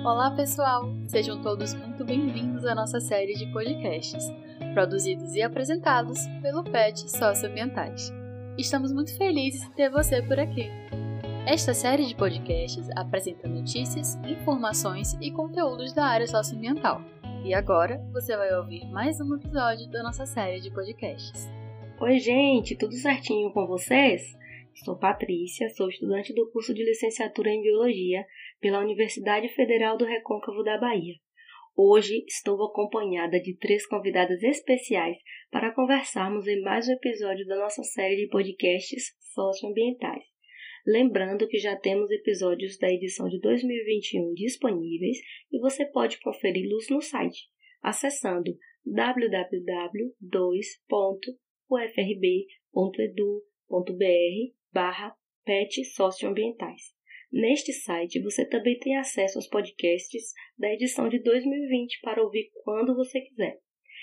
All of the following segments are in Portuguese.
Olá pessoal, sejam todos muito bem-vindos à nossa série de podcasts, produzidos e apresentados pelo PET Socioambientais. Estamos muito felizes em ter você por aqui. Esta série de podcasts apresenta notícias, informações e conteúdos da área socioambiental. E agora você vai ouvir mais um episódio da nossa série de podcasts. Oi gente, tudo certinho com vocês? Sou Patrícia, sou estudante do curso de licenciatura em Biologia pela Universidade Federal do Recôncavo da Bahia. Hoje estou acompanhada de 3 convidadas especiais para conversarmos em mais um episódio da nossa série de podcasts socioambientais. Lembrando que já temos episódios da edição de 2021 disponíveis e você pode conferi-los no site, acessando www.ufrb.edu.br/PET Socioambientais. Neste site você também tem acesso aos podcasts da edição de 2020 para ouvir quando você quiser.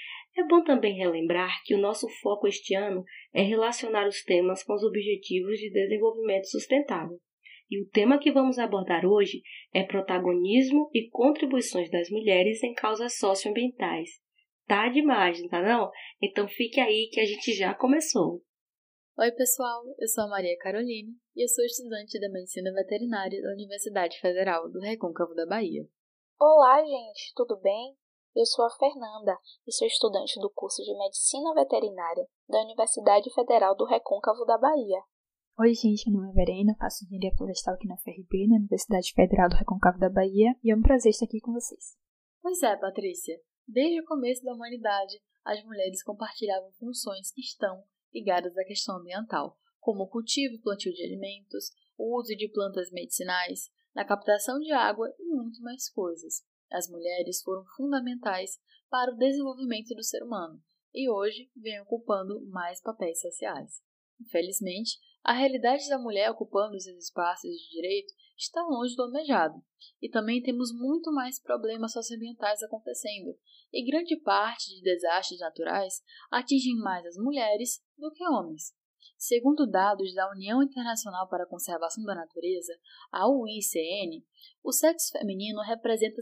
É bom também relembrar que o nosso foco este ano é relacionar os temas com os Objetivos de Desenvolvimento Sustentável. E o tema que vamos abordar hoje é protagonismo e contribuições das mulheres em causas socioambientais. Tá demais, não tá não? Então fique aí que a gente já começou. Oi pessoal, eu sou a Maria Caroline e eu sou estudante da Medicina Veterinária da Universidade Federal do Recôncavo da Bahia. Olá gente, tudo bem? Eu sou a Fernanda e sou estudante do curso de Medicina Veterinária da Universidade Federal do Recôncavo da Bahia. Oi gente, meu nome é Verena, faço Engenharia Florestal aqui na UFRB, na Universidade Federal do Recôncavo da Bahia, e é um prazer estar aqui com vocês. Pois é, Patrícia, desde o começo da humanidade, as mulheres compartilhavam funções que estão ligadas à questão ambiental, como o cultivo e plantio de alimentos, o uso de plantas medicinais, na captação de água e muito mais coisas. As mulheres foram fundamentais para o desenvolvimento do ser humano e hoje vêm ocupando mais papéis sociais. Infelizmente, a realidade da mulher ocupando esses espaços de direito está longe do almejado. E também temos muito mais problemas socioambientais acontecendo, e grande parte de desastres naturais atingem mais as mulheres do que homens. Segundo dados da União Internacional para a Conservação da Natureza, a UICN, o sexo feminino representa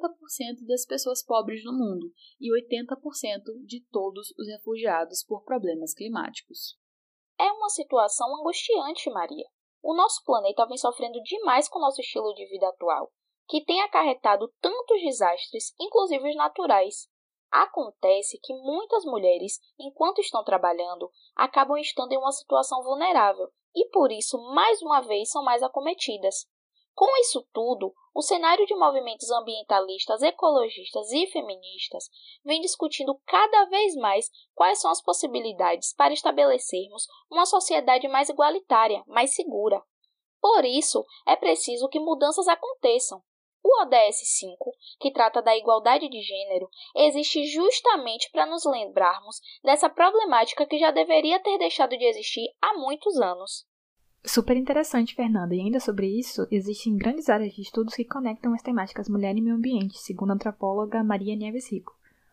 70% das pessoas pobres no mundo e 80% de todos os refugiados por problemas climáticos. É uma situação angustiante, Maria. O nosso planeta vem sofrendo demais com o nosso estilo de vida atual, que tem acarretado tantos desastres, inclusive os naturais. Acontece que muitas mulheres, enquanto estão trabalhando, acabam estando em uma situação vulnerável e, por isso, mais uma vez, são mais acometidas. Com isso tudo, o cenário de movimentos ambientalistas, ecologistas e feministas vem discutindo cada vez mais quais são as possibilidades para estabelecermos uma sociedade mais igualitária, mais segura. Por isso, é preciso que mudanças aconteçam. O ODS 5, que trata da igualdade de gênero, existe justamente para nos lembrarmos dessa problemática que já deveria ter deixado de existir há muitos anos. Super interessante, Fernanda, e ainda sobre isso, existem grandes áreas de estudos que conectam as temáticas mulher e meio ambiente, segundo a antropóloga Maria Nieves Rico.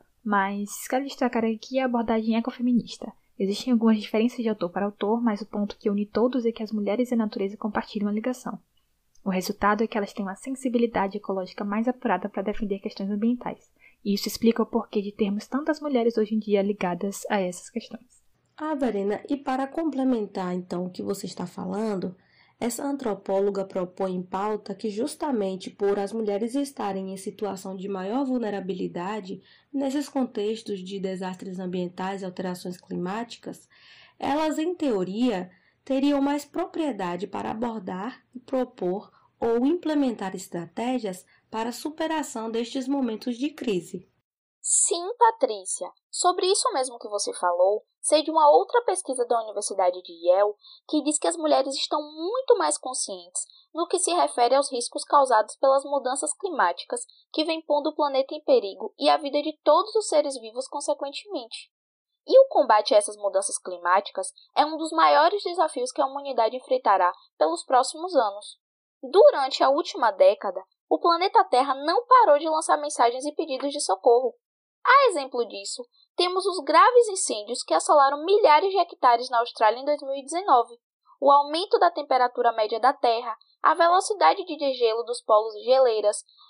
Mas quero destacar aqui a abordagem ecofeminista. Existem algumas diferenças de autor para autor, mas o ponto que une todos é que as mulheres e a natureza compartilham uma ligação. O resultado é que elas têm uma sensibilidade ecológica mais apurada para defender questões ambientais. E isso explica o porquê de termos tantas mulheres hoje em dia ligadas a essas questões. Verena, e para complementar então o que você está falando, essa antropóloga propõe em pauta que justamente por as mulheres estarem em situação de maior vulnerabilidade nesses contextos de desastres ambientais e alterações climáticas, elas, em teoria, teriam mais propriedade para abordar e propor ou implementar estratégias para a superação destes momentos de crise. Sim, Patrícia. Sobre isso mesmo que você falou, sei de uma outra pesquisa da Universidade de Yale que diz que as mulheres estão muito mais conscientes no que se refere aos riscos causados pelas mudanças climáticas que vêm pondo o planeta em perigo e a vida de todos os seres vivos consequentemente. E o combate a essas mudanças climáticas é um dos maiores desafios que a humanidade enfrentará pelos próximos anos. Durante a última década, o planeta Terra não parou de lançar mensagens e pedidos de socorro. A exemplo disso, temos os graves incêndios que assolaram milhares de hectares na Austrália em 2019, o aumento da temperatura média da Terra, a velocidade de degelo dos polos e geleiras,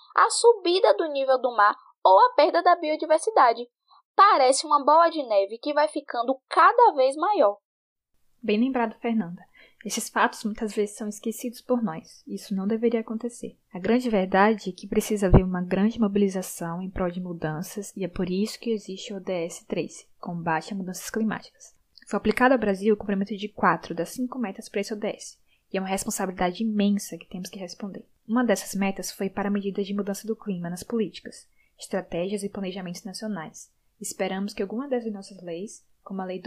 a subida do nível do mar ou a perda da biodiversidade. Parece uma bola de neve que vai ficando cada vez maior. Bem lembrado, Fernanda. Esses fatos muitas vezes são esquecidos por nós. Isso não deveria acontecer. A grande verdade é que precisa haver uma grande mobilização em prol de mudanças e é por isso que existe o ODS 13, Combate a Mudanças Climáticas. Foi aplicado ao Brasil o cumprimento de 4 das 5 metas para esse ODS, e é uma responsabilidade imensa que temos que responder. Uma dessas metas foi para medidas de mudança do clima nas políticas, estratégias e planejamentos nacionais. Esperamos que alguma dessas nossas leis, como a Lei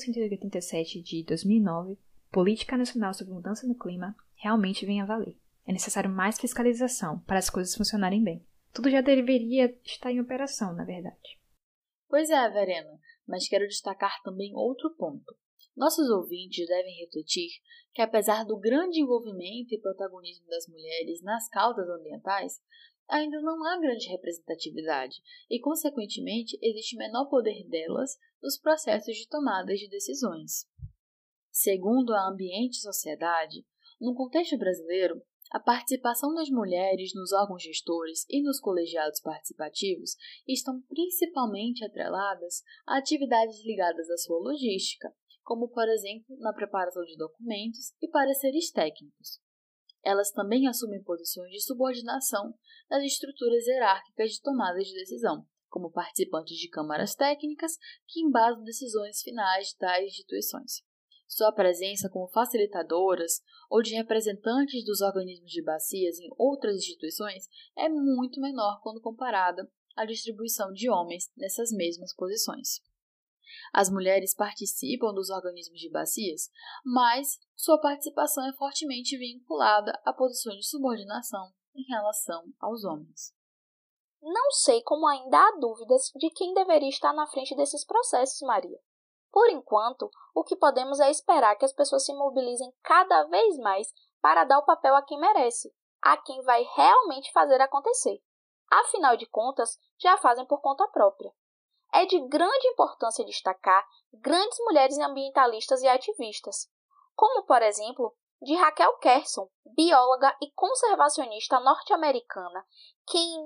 12.187 de 2009, Política Nacional sobre Mudança no Clima, realmente venha a valer. É necessário mais fiscalização para as coisas funcionarem bem. Tudo já deveria estar em operação, na verdade. Pois é, Verena, mas quero destacar também outro ponto. Nossos ouvintes devem refletir que, apesar do grande envolvimento e protagonismo das mulheres nas causas ambientais, ainda não há grande representatividade e, consequentemente, existe menor poder delas nos processos de tomada de decisões. Segundo a Ambiente e Sociedade, no contexto brasileiro, a participação das mulheres nos órgãos gestores e nos colegiados participativos estão principalmente atreladas a atividades ligadas à sua logística, como, por exemplo, na preparação de documentos e pareceres técnicos. Elas também assumem posições de subordinação nas estruturas hierárquicas de tomada de decisão, como participantes de câmaras técnicas que embasam decisões finais de tais instituições. Sua presença como facilitadoras ou de representantes dos organismos de bacias em outras instituições é muito menor quando comparada à distribuição de homens nessas mesmas posições. As mulheres participam dos organismos de bacias, mas sua participação é fortemente vinculada a posições de subordinação em relação aos homens. Não sei como ainda há dúvidas de quem deveria estar na frente desses processos, Maria. Por enquanto, o que podemos é esperar que as pessoas se mobilizem cada vez mais para dar o papel a quem merece, a quem vai realmente fazer acontecer. Afinal de contas, já fazem por conta própria. É de grande importância destacar grandes mulheres ambientalistas e ativistas, como, por exemplo, de Raquel Kerson, bióloga e conservacionista norte-americana, que em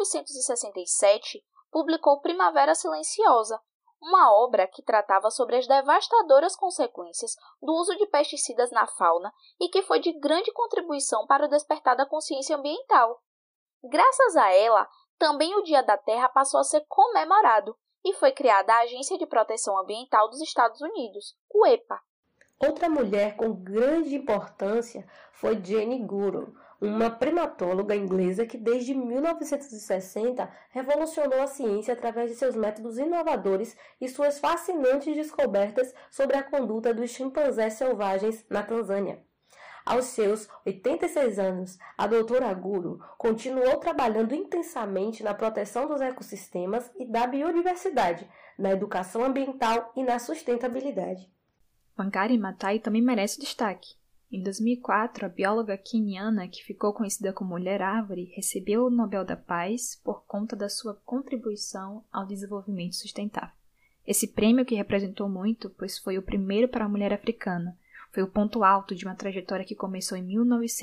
1967 publicou Primavera Silenciosa, uma obra que tratava sobre as devastadoras consequências do uso de pesticidas na fauna e que foi de grande contribuição para o despertar da consciência ambiental. Graças a ela, também o Dia da Terra passou a ser comemorado e foi criada a Agência de Proteção Ambiental dos Estados Unidos, o EPA. Outra mulher com grande importância foi Jane Goodall, uma primatóloga inglesa que desde 1960 revolucionou a ciência através de seus métodos inovadores e suas fascinantes descobertas sobre a conduta dos chimpanzés selvagens na Tanzânia. Aos seus 86 anos, a doutora Goodall continuou trabalhando intensamente na proteção dos ecossistemas e da biodiversidade, na educação ambiental e na sustentabilidade. Wangari Maathai também merece destaque. Em 2004, a bióloga queniana, que ficou conhecida como Mulher Árvore, recebeu o Nobel da Paz por conta da sua contribuição ao desenvolvimento sustentável. Esse prêmio que representou muito, pois foi o primeiro para a mulher africana. Foi o ponto alto de uma trajetória que começou em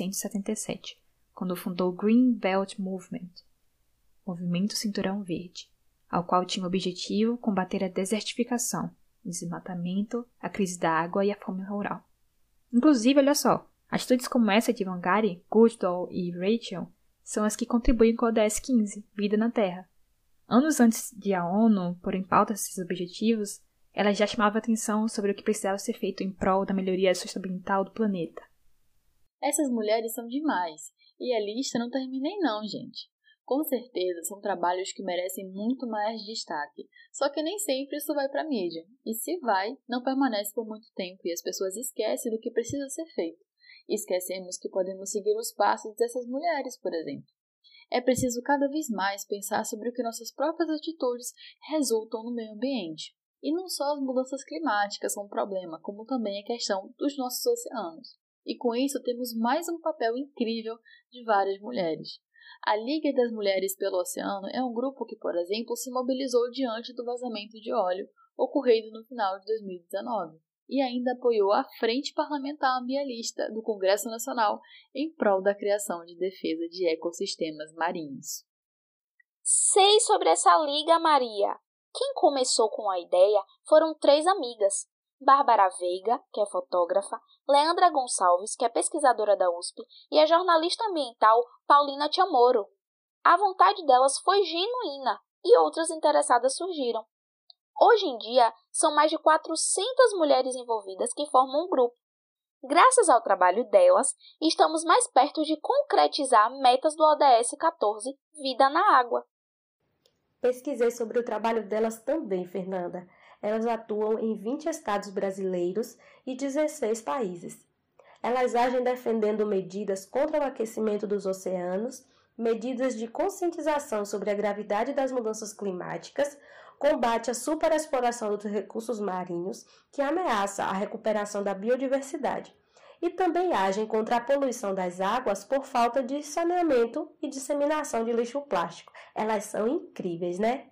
1977, quando fundou o Green Belt Movement, Movimento Cinturão Verde, ao qual tinha o objetivo combater a desertificação, o desmatamento, a crise da água e a fome rural. Inclusive, olha só, atitudes como essa de Wangari, Goodall e Rachel são as que contribuem com o ODS 15, Vida na Terra. Anos antes de a ONU pôr em pauta esses objetivos, ela já chamava atenção sobre o que precisava ser feito em prol da melhoria socioambiental do planeta. Essas mulheres são demais, e a lista não terminei não, gente. Com certeza são trabalhos que merecem muito mais destaque, só que nem sempre isso vai para a mídia, e se vai, não permanece por muito tempo e as pessoas esquecem do que precisa ser feito. Esquecemos que podemos seguir os passos dessas mulheres, por exemplo. É preciso cada vez mais pensar sobre o que nossas próprias atitudes resultam no meio ambiente. E não só as mudanças climáticas são um problema, como também a questão dos nossos oceanos. E com isso temos mais um papel incrível de várias mulheres. A Liga das Mulheres pelo Oceano é um grupo que, por exemplo, se mobilizou diante do vazamento de óleo ocorrido no final de 2019. e ainda apoiou a Frente Parlamentar Ambientalista do Congresso Nacional em prol da criação de defesa de ecossistemas marinhos. Sei sobre essa liga, Maria. Quem começou com a ideia foram 3 amigas. Bárbara Veiga, que é fotógrafa, Leandra Gonçalves, que é pesquisadora da USP, e a jornalista ambiental Paulina Chamorro. A vontade delas foi genuína e outras interessadas surgiram. Hoje em dia, são mais de 400 mulheres envolvidas que formam um grupo. Graças ao trabalho delas, estamos mais perto de concretizar metas do ODS 14, Vida na Água. Pesquisei sobre o trabalho delas também, Fernanda. Elas atuam em 20 estados brasileiros e 16 países. Elas agem defendendo medidas contra o aquecimento dos oceanos, medidas de conscientização sobre a gravidade das mudanças climáticas, combate à superexploração dos recursos marinhos, que ameaça a recuperação da biodiversidade, e também agem contra a poluição das águas por falta de saneamento e disseminação de lixo plástico. Elas são incríveis, né?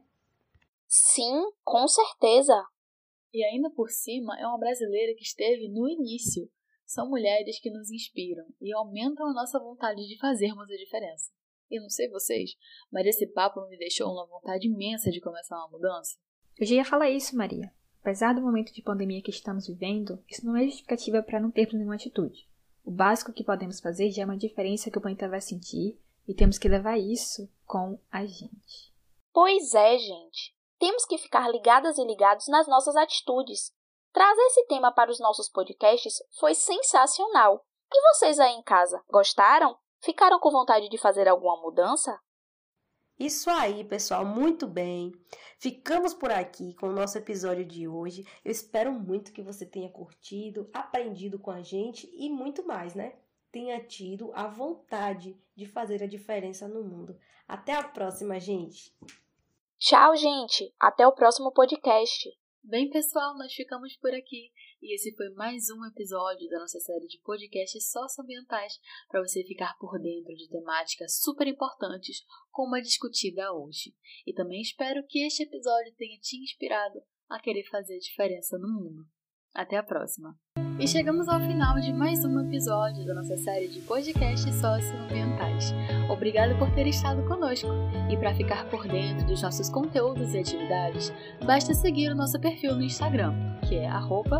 Sim, com certeza. E ainda por cima é uma brasileira que esteve no início. São mulheres que nos inspiram e aumentam a nossa vontade de fazermos a diferença. E não sei vocês, mas esse papo me deixou uma vontade imensa de começar uma mudança. Eu já ia falar isso, Maria. Apesar do momento de pandemia que estamos vivendo, isso não é justificativa para não termos nenhuma atitude. O básico que podemos fazer já é uma diferença que o planeta vai sentir e temos que levar isso com a gente. Pois é, gente. Temos que ficar ligadas e ligados nas nossas atitudes. Trazer esse tema para os nossos podcasts foi sensacional. E vocês aí em casa, gostaram? Ficaram com vontade de fazer alguma mudança? Isso aí, pessoal, muito bem. Ficamos por aqui com o nosso episódio de hoje. Eu espero muito que você tenha curtido, aprendido com a gente e muito mais, né? Tenha tido a vontade de fazer a diferença no mundo. Até a próxima, gente! Tchau, gente! Até o próximo podcast! Bem, pessoal, nós ficamos por aqui. E esse foi mais um episódio da nossa série de podcasts socioambientais para você ficar por dentro de temáticas super importantes como a discutida hoje. E também espero que este episódio tenha te inspirado a querer fazer diferença no mundo. Até a próxima! E chegamos ao final de mais um episódio da nossa série de podcasts socioambientais. Obrigada por ter estado conosco. E para ficar por dentro dos nossos conteúdos e atividades, basta seguir o nosso perfil no Instagram, que é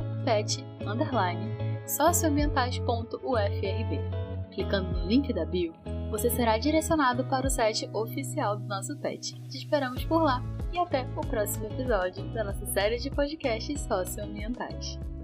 @pet_socioambientais.ufrb. Clicando no link da bio, você será direcionado para o site oficial do nosso PET. Te esperamos por lá e até o próximo episódio da nossa série de podcasts socioambientais.